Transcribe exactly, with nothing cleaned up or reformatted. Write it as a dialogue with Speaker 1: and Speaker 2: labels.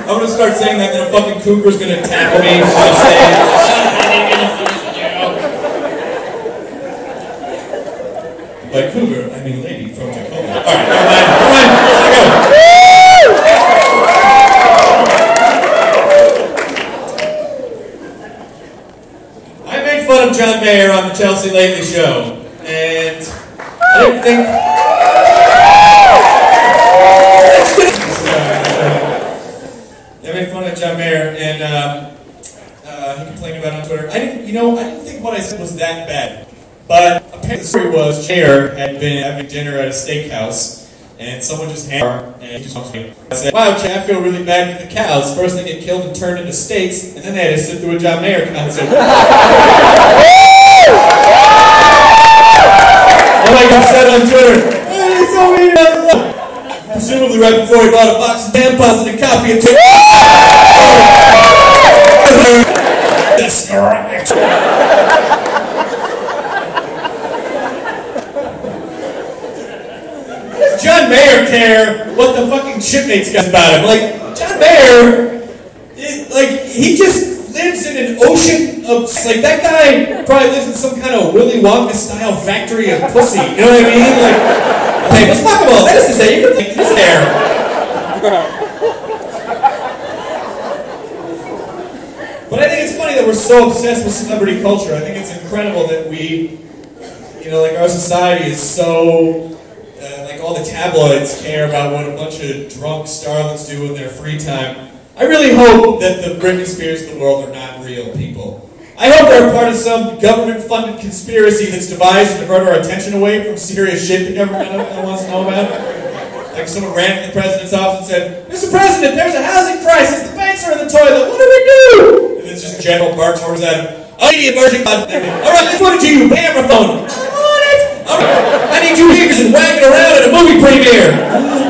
Speaker 1: I'm gonna start saying that, and then a fucking cougar's gonna tackle me on stage. By cougar, I mean lady from Tacoma. Alright, never mind, never mind, let's go. I made fun of John Mayer on the Chelsea Lately show, and I didn't think... I made fun of John Mayer, and um, uh, he complained about it on Twitter. I didn't, you know, I didn't think what I said was that bad. But apparently the story was Mayer had been having dinner at a steakhouse, and someone just handed her, and he just wants me. I said, wow, Chad, I feel really bad for the cows. First they get killed and turned into steaks, and then they had to sit through a John Mayer concert. And like I said on Twitter, hey, he's so mean. Presumably right before he bought a box of tampons and a copy of Tick. That's correct. Does John Mayer care what the fucking shipmates got about him? Like, John Mayer, it, like, he just lives in an ocean of, like, that guy probably lives in some kind of Willy Wonka-style factory of pussy. You know what I mean? Like, hey, let's talk about that. Is to say, you can think his hair. But I think it's funny that we're so obsessed with celebrity culture. I think it's incredible that we, you know, like our society is so, uh, like all the tabloids care about what a bunch of drunk starlets do in their free time. I really hope that the Britney Spears of the world are not real people. I hope they're part of some government-funded conspiracy that's devised to divert our attention away from serious shit the government wants to know about. Like someone ran to the president's office and said, Mister President, there's a housing crisis, the banks are in the toilet, what do we do? And it's just General barks orders at him, I need emergency contact. All right, let's put it to you, camera phone. I'm on it. All right. I need you here and wagging around at a movie premiere.